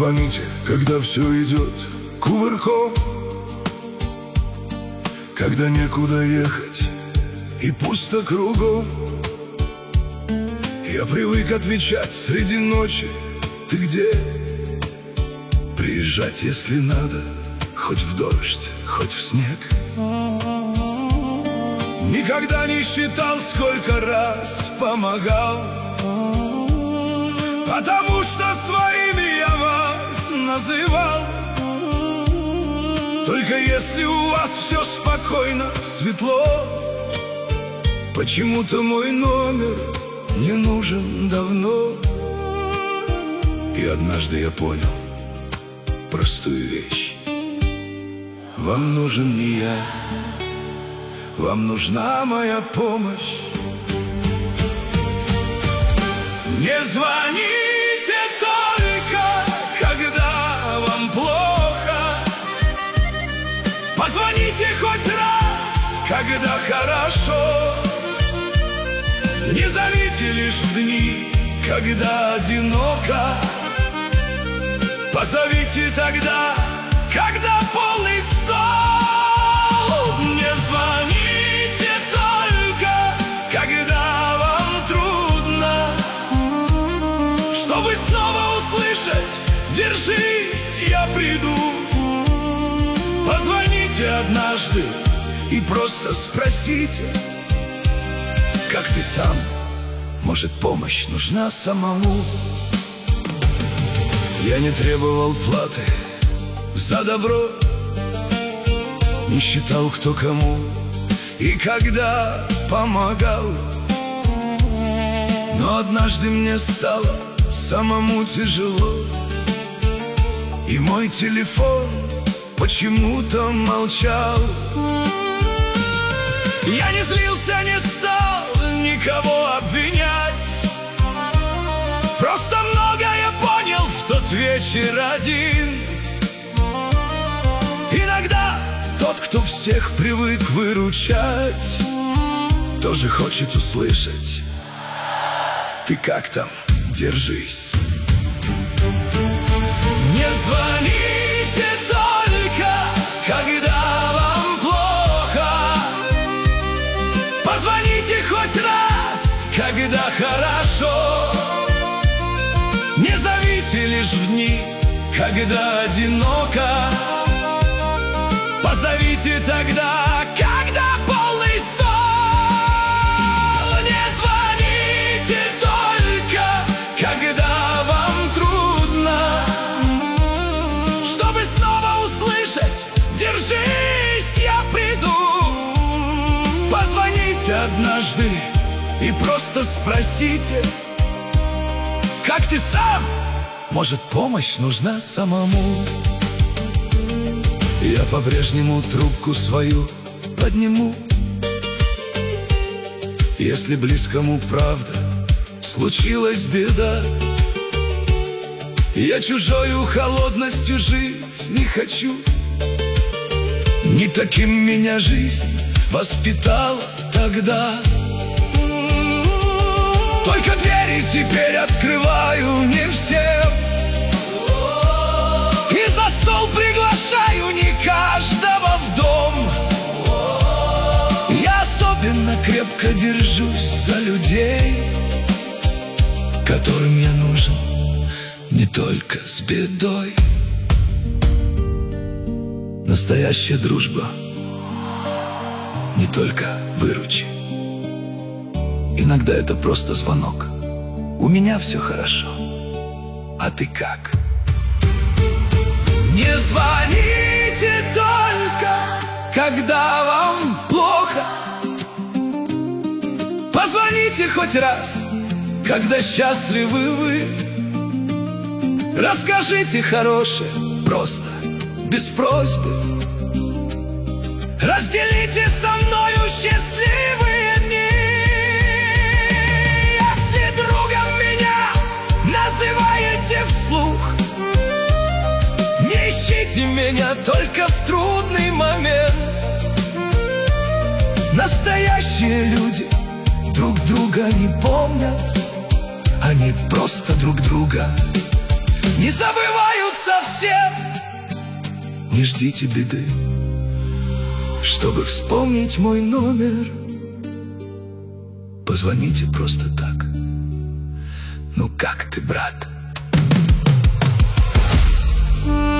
звоните, когда все идет кувырком, когда некуда ехать и пусто кругом. Я привык отвечать среди ночи: ты где? Приезжать, если надо, хоть в дождь, хоть в снег. Никогда не считал, сколько раз помогал, потому что своими я вас называл. Только если у вас все спокойно, светло, почему-то мой номер не нужен давно. И однажды я понял простую вещь: вам нужен не я, вам нужна моя помощь. Не звоните только, когда вам плохо. Позвоните хоть раз, когда хорошо. Не зовите лишь в дни, когда одиноко. Позовите тогда, когда полный стол. Не звоните только, когда вам трудно, чтобы снова услышать: держись, я приду. Позвоните однажды и просто спросите: как ты сам? Может, помощь нужна самому? Я не требовал платы за добро, не считал, кто кому и когда помогал. Но однажды мне стало самому тяжело, и мой телефон почему-то молчал. Я не злился, не стал никого обвинять, просто многое понял в тот вечер один. Иногда тот, кто всех привык выручать, тоже хочет услышать: ты как там, держись. Не звоните только, когда вам плохо. Позвоните хоть раз, когда хорошо. Не зовите лишь в дни, когда одиноко. Позовите тогда, когда полный стол. Не звоните только, когда вам трудно, чтобы снова услышать: держись, я приду. Позвоните однажды и просто спросите: как ты сам? Может, помощь нужна самому? Я по-прежнему трубку свою подниму, если близкому правда случилась беда. Я чужою холодностью жить не хочу, не таким меня жизнь воспитала тогда. Только двери теперь открываю не всем, и за стол приглашаю не каждого в дом. Я особенно крепко держусь за людей, которым я нужен не только с бедой. Настоящая дружба не только выручи. Иногда это просто звонок: у меня все хорошо, а ты как? Не звоните только, когда вам плохо. Позвоните хоть раз, когда счастливы вы. Расскажите хорошее, просто, без просьбы. Разделите со мною счастливые дни. Если другом меня называете вслух, не ищите меня только в трудный момент. Настоящие люди друг друга не помнят, они просто друг друга не забывают совсем. Не ждите беды, чтобы вспомнить мой номер. Позвоните просто так. Ну как ты, брат?